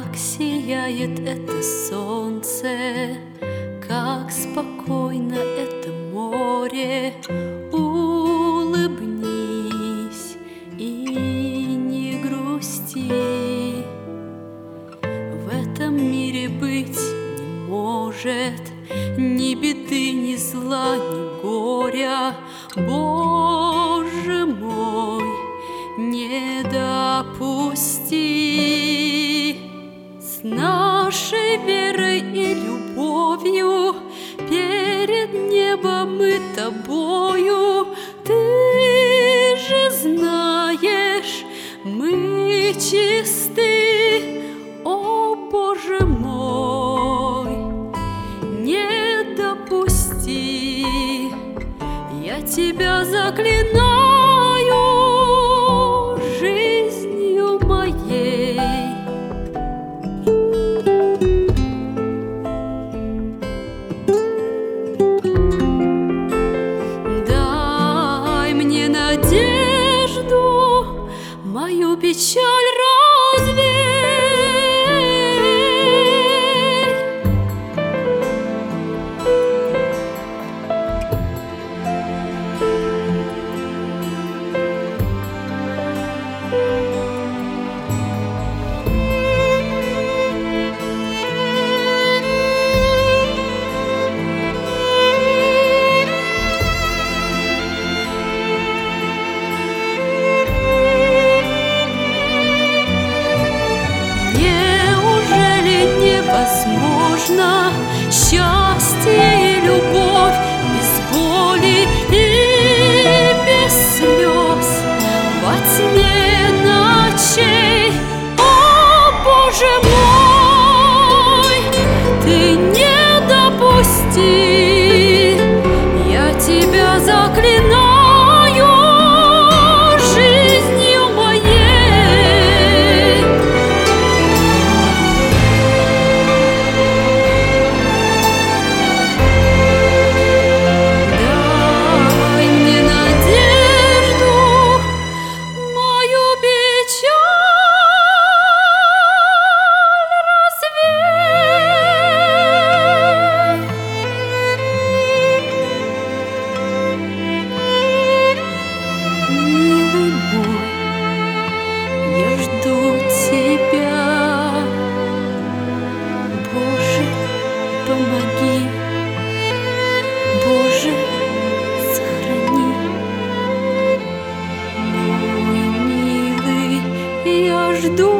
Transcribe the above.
Как сияет это солнце, как спокойно это море. Улыбнись и не грусти. В этом мире быть не может ни беды, ни зла, ни горя. Боже мой, не допусти. С нашей верой и любовью перед небом и тобою. Ты же знаешь, мы чисты, о Боже мой, не допусти. Я тебя заклинаю жизнью моей. Дай мне надежду, мою печаль развей. Возможно счастье и любовь без боли и без слез во тьме ночей. О, Боже мой, ты не допусти. Я тебя заклинаю жизнью моей. Помоги, Боже, сохрани. Мой милый, я жду